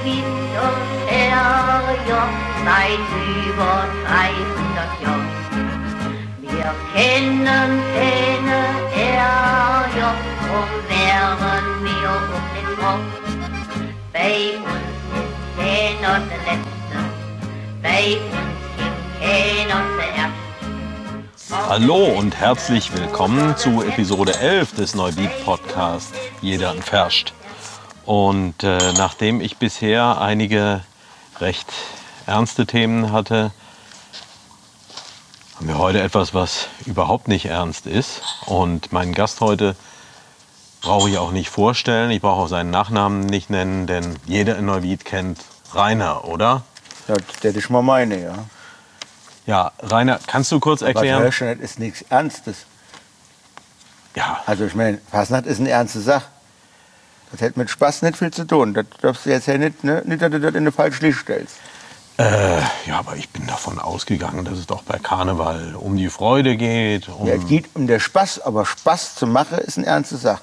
Winterferier seit über 300 Jahren. Wir kennen keine Ärger, drum wären wir um den Rock. Bei uns ist keiner der Letzte, bei uns gibt keiner der Erste. Hallo und herzlich willkommen zu Episode 11 des Neubiet-Podcasts Jeder Verscht. Und nachdem ich bisher einige recht ernste Themen hatte, haben wir heute etwas, was überhaupt nicht ernst ist. Und meinen Gast heute brauche ich auch nicht vorstellen. Ich brauche auch seinen Nachnamen nicht nennen, denn jeder in Neuwied kennt Rainer, oder? Ja, das ist mal meine, ja. Ja, Rainer, kannst du kurz erklären? Aber das ist nichts Ernstes. Ja. Also ich meine, Fasnacht ist eine ernste Sache. Das hat mit Spaß nicht viel zu tun. Das darfst du jetzt ja nicht, ne? Nicht, dass du das in eine falsche Licht stellst. Ja, aber ich bin davon ausgegangen, dass es doch bei Karneval um die Freude geht. Ja, es geht um den Spaß, aber Spaß zu machen ist eine ernste Sache.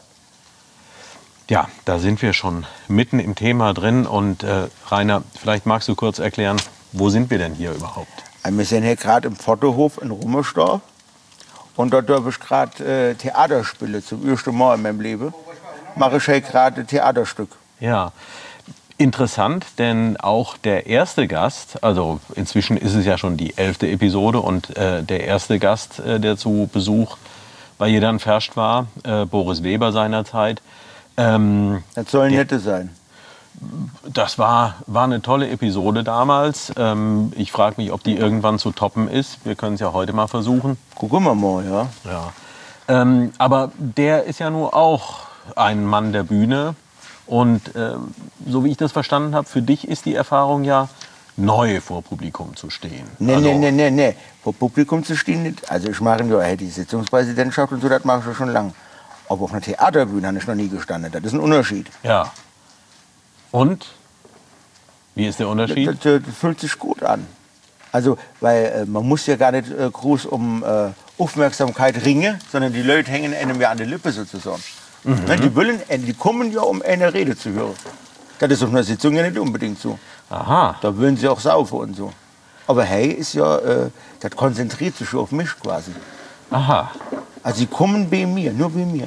Ja, da sind wir schon mitten im Thema drin. Und Rainer, vielleicht magst du kurz erklären, wo sind wir denn hier überhaupt? Wir sind hier gerade im Pfotohof in Rummersdorf. Und dort darf ich gerade Theater spielen, zum ersten Mal in meinem Leben. Mache ich hier gerade ein Theaterstück. Ja, interessant, denn auch der erste Gast, also inzwischen ist es ja schon die 11. Episode und der erste Gast, der zu Besuch bei Jeder Verscht war, Boris Weber seinerzeit. Das soll nette sein. Das war eine tolle Episode damals. Ich frage mich, ob die irgendwann zu toppen ist. Wir können es ja heute mal versuchen. Gucken wir mal, ja. Ja. Aber der ist ja nur auch ein Mann der Bühne. Und so wie ich das verstanden habe, für dich ist die Erfahrung ja neu, vor Publikum zu stehen. Nee. Vor Publikum zu stehen nicht. Also ich mache ja die Sitzungspräsidentschaft und so, das mache ich ja schon lange. Aber auf einer Theaterbühne habe ich noch nie gestanden. Das ist ein Unterschied. Ja. Und? Wie ist der Unterschied? Das fühlt sich gut an. Also, weil man muss ja gar nicht groß um Aufmerksamkeit ringen, sondern die Leute hängen einem ja an der Lippe sozusagen. Mhm. Die kommen ja, um eine Rede zu hören. Das ist auf einer Sitzung ja nicht unbedingt so. Aha. Da wollen sie auch saufen und so. Aber hey, ist ja, das konzentriert sich schon auf mich quasi. Aha. Also sie kommen bei mir, nur bei mir.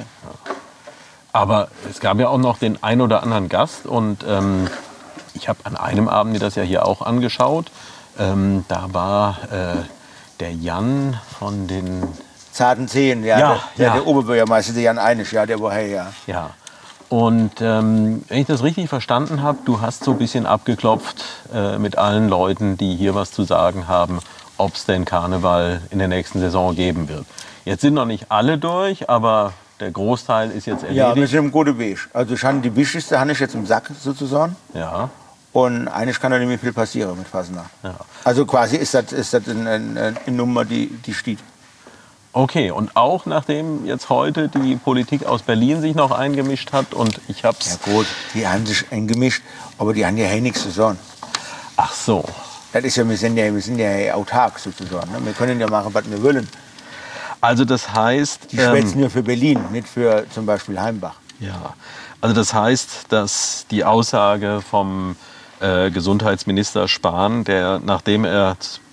Aber es gab ja auch noch den ein oder anderen Gast und ich habe an einem Abend mir das ja hier auch angeschaut. Da war der Jan von den Zarten Zehen, der Oberbürgermeister, der Jan Einisch, ja, der war hey, ja. Ja. Und wenn ich das richtig verstanden habe, du hast so ein bisschen abgeklopft mit allen Leuten, die hier was zu sagen haben, ob es denn Karneval in der nächsten Saison geben wird. Jetzt sind noch nicht alle durch, aber der Großteil ist jetzt erledigt. Ja, wir sind im guten Weg. Also die wichtigste habe ich jetzt im Sack sozusagen. Ja. Und eigentlich kann da nicht mehr viel passieren mit Fasnacht. Ja. Also quasi ist das eine Nummer, die steht. Okay, und auch nachdem jetzt heute die Politik aus Berlin sich noch eingemischt hat und ich hab's... Ja gut, die haben sich eingemischt, aber die haben ja nichts zu sagen. Ach so. Das ist ja, wir sind ja autark sozusagen. Ne? Wir können ja machen, was wir wollen. Also das heißt... Die schwätzen nur für Berlin, nicht für zum Beispiel Heimbach. Ja, also das heißt, dass die Aussage vom Gesundheitsminister Spahn, der nachdem er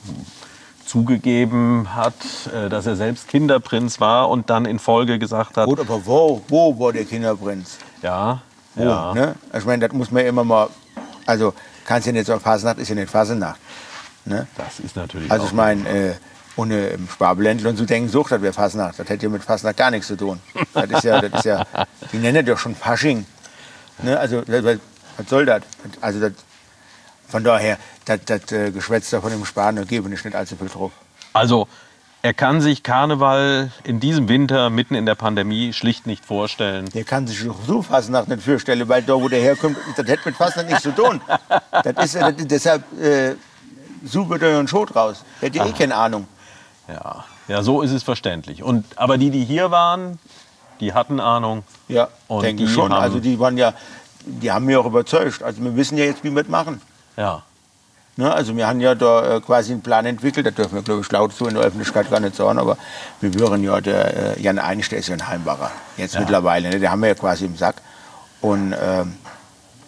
zugegeben hat, dass er selbst Kinderprinz war und dann in Folge gesagt hat... Gut, aber wo war der Kinderprinz? Ja, wo, ja. Ne? Ich meine, das muss man immer mal... Also, kannst ja nicht sagen, Fasnacht ist ja nicht Fasnacht. Ne? Das ist natürlich also auch ich meine, ohne im Schwabeländler und so denken, Sucht, das wäre Fasnacht. Das hätte ja mit Fasnacht gar nichts zu tun. Das ist ja die nennen das doch schon Fasching. Ne? Also, was soll das? Also, von daher, das Geschwätz da von dem Spahn, da gebe ich nicht allzu viel drauf. Also, er kann sich Karneval in diesem Winter, mitten in der Pandemie, schlicht nicht vorstellen. Der kann sich so Fasnacht nicht vorstellen, weil da, wo der herkommt, das hat mit Fasnacht nichts zu tun. Deshalb sucht er einen Schot raus. Der hat ja keine Ahnung. Ja, so ist es verständlich. Aber die hier waren, die hatten Ahnung. Ja, denke ich schon. Also die haben mich auch überzeugt. Also wir wissen ja jetzt, wie wir das machen. Ja. Ne, also wir haben ja da quasi einen Plan entwickelt, das dürfen wir, glaube ich, laut so in der Öffentlichkeit gar nicht sagen, aber wir hören ja, der Jan Einisch, der ist ja ein Heimbacher, jetzt mittlerweile, ne, der haben wir ja quasi im Sack. Und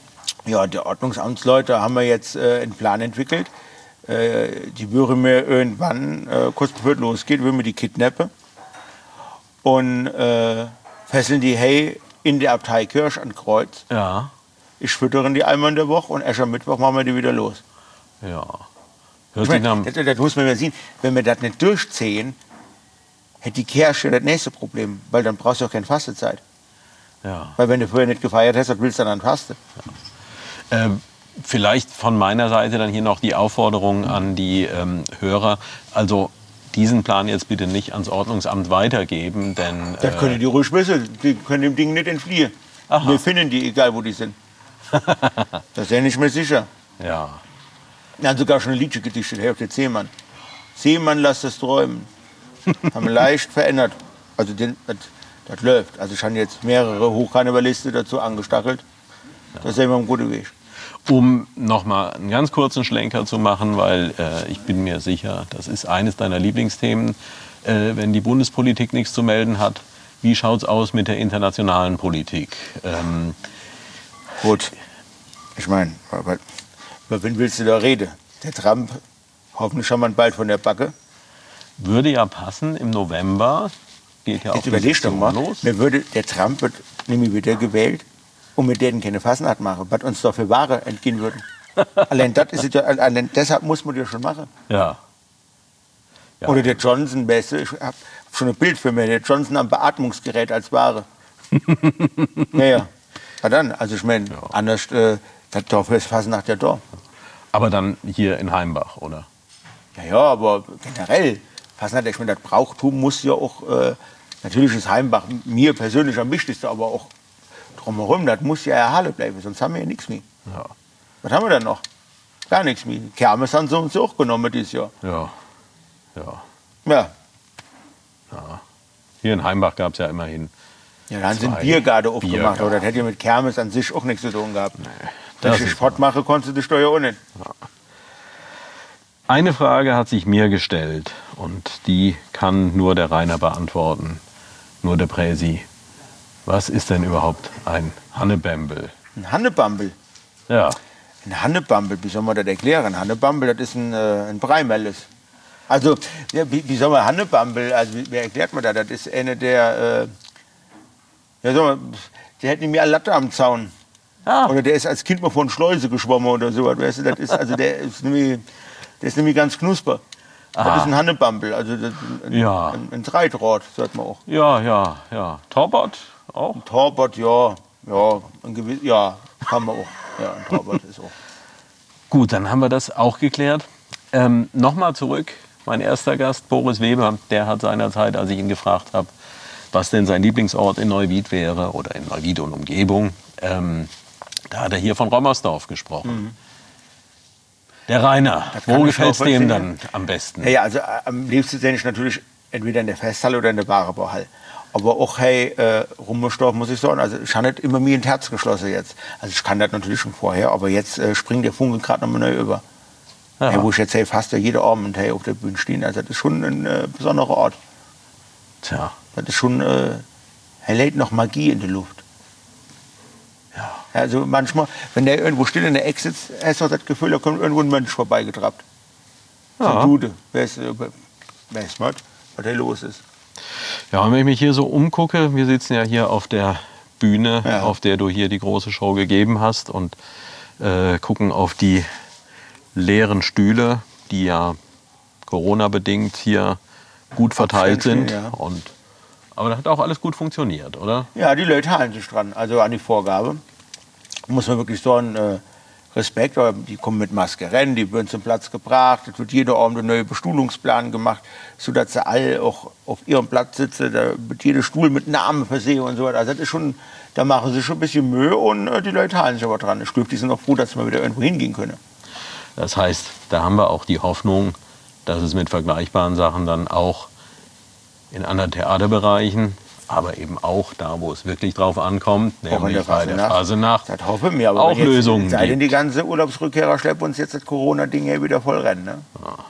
Ja, die Ordnungsamtsleute haben wir jetzt einen Plan entwickelt. Die würden mir irgendwann, kurz bevor es losgeht, würden wir die kidnappen und fesseln die in der Abtei Kirch an Kreuz. Ja. Ich füttere die einmal in der Woche und Aschermittwoch machen wir die wieder los. Ja. Ich meine, das muss man ja sehen. Wenn wir das nicht durchziehen, hätte die Kirche das nächste Problem, weil dann brauchst du auch keine Fastenzeit. Ja. Weil wenn du vorher nicht gefeiert hast, was willst du dann fasten? Vielleicht von meiner Seite dann hier noch die Aufforderung an die Hörer. Also diesen Plan jetzt bitte nicht ans Ordnungsamt weitergeben, denn... Das können die ruhig wissen. Die können dem Ding nicht entfliehen. Aha. Wir finden die, egal wo die sind. Das ist ja nicht mehr sicher. Ja. Wir haben sogar schon ein Liedchen gedichtet, hey, auf der Seemann. Seemann, lass das träumen. Haben wir leicht verändert. Also das läuft. Also ich habe jetzt mehrere Hochkarnevalisten dazu angestachelt. Das ist ja immer ein guter Weg. Um nochmal einen ganz kurzen Schlenker zu machen, weil ich bin mir sicher, das ist eines deiner Lieblingsthemen, wenn die Bundespolitik nichts zu melden hat. Wie schaut es aus mit der internationalen Politik? Gut, ich meine, über wen willst du da reden? Der Trump, hoffentlich schon mal bald von der Backe. Würde ja passen, im November geht ja auch Jetzt überleg doch mal, los. der Trump wird nämlich wieder gewählt und wir denen keine Fasnacht machen, was uns doch für Ware entgehen würden. allein deshalb muss man das schon machen. Ja. Ja. Oder der Johnson, Beste, ich habe schon ein Bild für mich, der Johnson am Beatmungsgerät als Ware. Ja. Na dann, also ich meine, anders, das Dorf ist Fasnacht ja da. Aber dann hier in Heimbach, oder? Ja, aber generell, Fasnacht, ich meine, das Brauchtum muss ja auch, natürlich ist Heimbach mir persönlich am wichtigsten, aber auch drumherum, das muss ja erhalten bleiben, sonst haben wir ja nichts mehr. Ja. Was haben wir denn noch? Gar nichts mehr. Kermes haben sie uns auch genommen dieses Jahr. Ja. Ja. Ja. Ja. Hier in Heimbach gab es ja immerhin. Ja, dann sind 2 Biergarten aufgemacht, Biergarten. aber das hätte ja mit Kermes an sich auch nichts zu tun gehabt. das Wenn ich ist Sport mache, konntest du die Steuer auch nicht. Eine Frage hat sich mir gestellt und die kann nur der Rainer beantworten, nur der Präsi. Was ist denn überhaupt ein Hannebembel? Ein Hannebambel. Ja. Ein Hannebambel, wie soll man das erklären? Ein Hannebambel, das ist ein Breimelles. Also, ja, wie soll man Hannebambel, also wie erklärt man das? Das ist eine der, der hat nämlich eine Latte am Zaun. Ah. Oder der ist als Kind mal von Schleuse geschwommen oder so. Weißt du, das ist, also der ist nämlich ganz knusper. Aha. Das ist ein Hannebambel, also Ja. ein Treidraht, sagt man auch. Ja. Torbot auch? Ein Torbot, ja, kann man auch. Ja, ein Torbot ist auch. Gut, dann haben wir das auch geklärt. Nochmal zurück, mein erster Gast, Boris Weber, der hat seinerzeit, als ich ihn gefragt habe, was denn sein Lieblingsort in Neuwied wäre oder in Neuwied und Umgebung, da hat er hier von Rommersdorf gesprochen. Der Rainer, wo gefällt es dem dann am besten? Ja, also am liebsten sehe ich natürlich entweder in der Festhalle oder in der Warenbauhalle. Aber auch, Rummersdorf, muss ich sagen, also ich habe nicht immer mir ins Herz geschlossen jetzt. Also ich kann das natürlich schon vorher, aber jetzt springt der Funke gerade noch mal neu über. Ja. Wo ich jetzt fast jeder Abend auf der Bühne stehe. Also das ist schon ein besonderer Ort. Tja, Das ist schon, lädt noch Magie in der Luft. ja. Also manchmal, wenn der irgendwo still in der Ecke sitzt, hast du das Gefühl, da kommt irgendwo ein Mensch vorbeigetrappt. So ein Dude. Wer ist was da los ist. Ja, und wenn ich mich hier so umgucke, wir sitzen ja hier auf der Bühne, Ja. auf der du hier die große Show gegeben hast und gucken auf die leeren Stühle, die ja Corona-bedingt hier gut verteilt sind. Ja. Aber das hat auch alles gut funktioniert, oder? Ja, die Leute halten sich dran, also an die Vorgabe. Muss man wirklich sagen, Respekt, aber die kommen mit Maske rennen, die werden zum Platz gebracht, es wird jeder Abend ein neuer Bestuhlungsplan gemacht, sodass sie alle auch auf ihrem Platz sitzen, da wird jeder Stuhl mit Namen versehen und so weiter. Also das ist schon, da machen sie schon ein bisschen Mühe und die Leute halten sich aber dran. Ich glaube, die sind auch froh, dass wir wieder irgendwo hingehen können. Das heißt, da haben wir auch die Hoffnung, dass es mit vergleichbaren Sachen dann auch in anderen Theaterbereichen, aber eben auch da, wo es wirklich drauf ankommt, Auch in nämlich bei der Fasenacht, Das hoffen wir, aber auch wenn jetzt, Lösungen sei denn, gibt. die ganze Urlaubsrückkehrer schleppen uns jetzt das Corona-Ding hier wieder voll rennen. Ne?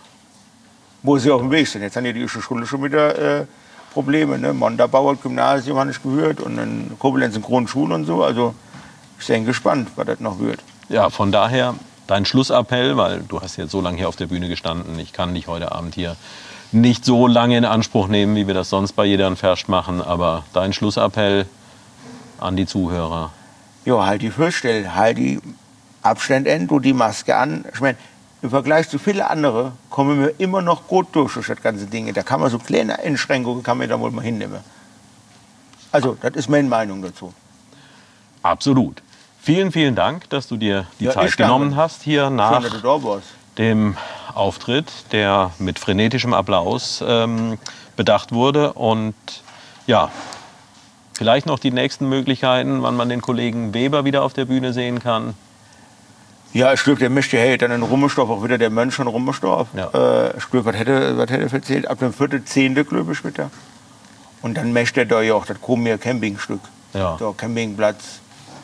Wo sie auf dem Weg sind. Jetzt haben ja die Schule schon wieder Probleme. Ne? Mondabauer Gymnasium habe ich gehört und in Koblenz in Grundschule und so. Also Ich bin gespannt, was das noch wird. Ja, von daher dein Schlussappell, weil du hast jetzt so lange hier auf der Bühne gestanden. Ich kann dich heute Abend hier nicht so lange in Anspruch nehmen, wie wir das sonst bei Jeder Ferscht machen. Aber dein Schlussappell an die Zuhörer. Ja, halt die Fürstelle, halt die Abstände an, du die Maske an. Ich meine, im Vergleich zu vielen anderen kommen wir immer noch gut durch das ganze Ding. Da kann man so kleine Einschränkungen kann man da wohl mal hinnehmen. Also, das ist meine Meinung dazu. Absolut. Vielen, vielen Dank, dass du dir die Ja, Zeit genommen hast hier nach Schön, dass du da warst. dem Auftritt, der mit frenetischem Applaus bedacht wurde. Und ja, vielleicht noch die nächsten Möglichkeiten, wann man den Kollegen Weber wieder auf der Bühne sehen kann. Ja, ich glaube, der möchte hey, dann in Rummelstorf auch wieder der Mönch von Rummelstorf. Ja. Ich glaube, was hätte er erzählt? Ab dem 4.10. glaube ich wieder. Und dann möchte er da ja auch das Komier Campingstück. Ja. Da Campingplatz.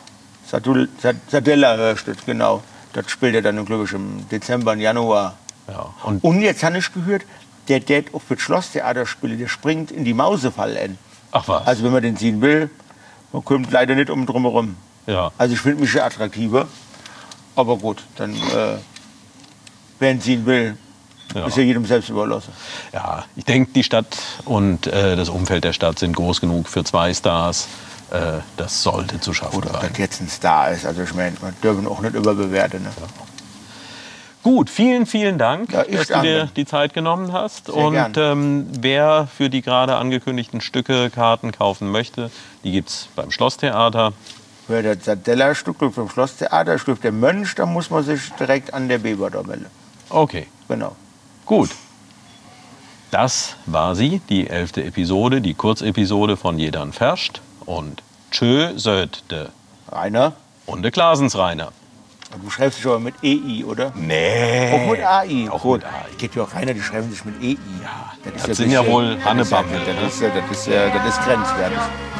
Sadella steht, genau. Das spielt er dann, glaube ich, im Dezember, im Januar. Ja. Und jetzt habe ich gehört, der auf das Schlosstheater spielt, der springt in die Mausefalle ein. Ach was. Also wenn man den sehen will, man kommt leider nicht drum herum. Ja. Also ich finde mich sehr attraktiver. Aber gut, dann, wer ihn sehen will, Ja. ist ja jedem selbst überlassen. Ja, ich denke, die Stadt und das Umfeld der Stadt sind groß genug für 2 Stars. Das sollte zu schaffen Oder ob sein. das jetzt ein Star ist. Also ich meine, man dürfen auch nicht überbewerten. Ne? Gut, vielen, vielen Dank, Ja, ich dass du dir danke. die Zeit genommen hast. Sehr Und gern. wer für die gerade angekündigten Stücke Karten kaufen möchte, die gibt es beim Schlosstheater. Für das Sadella-Stück vom Schlosstheater, Stück der Mönch, da muss man sich direkt an der Beber da melden. Okay, Genau. gut. Das war sie, die 11. Episode, die Kurzepisode von Jeder Ferscht. Und tschö söd de Rainer, und de Glasensreiner. du schreibst dich aber mit EI, oder? Nee. Auch mit AI. Auch Gut. mit AI. Geht ja auch Rainer, die schreiben sich mit EI. Ja, Das sind ja wohl Hannebammel. Das ist grenzwertig.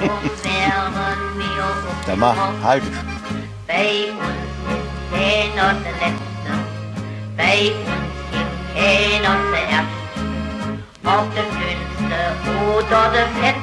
Da mach, halt dich. Bei uns ist keiner der Letzte, bei uns gibt keiner der Erste. Ob der Dünnste oder der Fette,